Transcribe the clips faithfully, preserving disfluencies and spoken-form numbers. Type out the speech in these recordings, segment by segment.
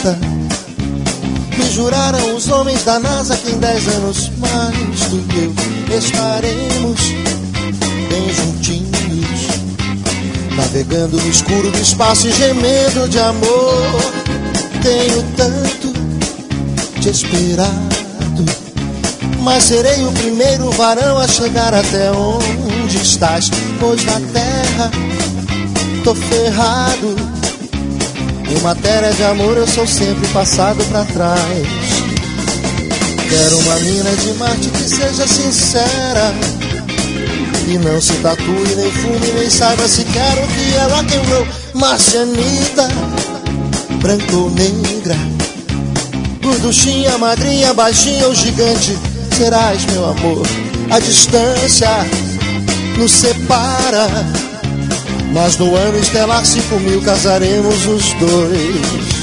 planeta. Me juraram os homens da NASA que em dez anos mais do que eu estaremos bem juntinhos, navegando no escuro do espaço e gemendo de amor. Tenho tanto te esperado, mas serei o primeiro varão a chegar até onde estás, pois na terra tô ferrado. Em matéria de amor eu sou sempre passado pra trás. Quero uma mina de Marte que seja sincera, e não se tatue, nem fume, nem saiba se quero que é rock and roll. Marcianita, branca ou negra, gorduchinha, magrinha, baixinha ou gigante, serás meu amor. A distância nos separa, mas no ano estelar cinco mil casaremos os dois.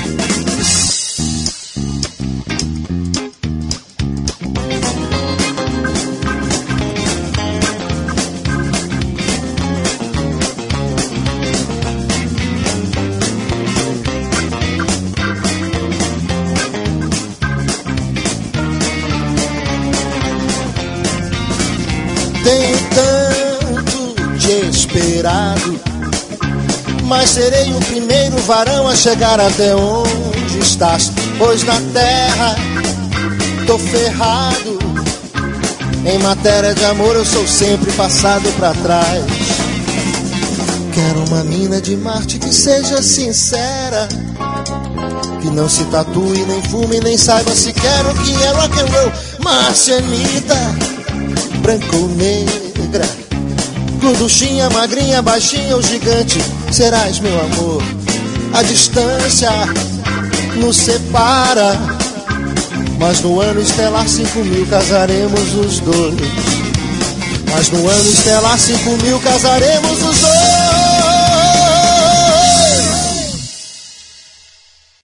Tenho tanto te esperado, mas serei o primeiro varão a chegar até onde estás, pois na terra tô ferrado. Em matéria de amor eu sou sempre passado pra trás. Quero uma mina de Marte que seja sincera, que não se tatue, nem fume, nem saiba se quero que é rock and roll. Marcianita, branca ou negra, gorduchinha, magrinha, baixinha ou gigante, serás meu amor. A distância nos separa, mas no ano estelar cinco mil casaremos os dois. Mas no ano estelar cinco mil casaremos os dois.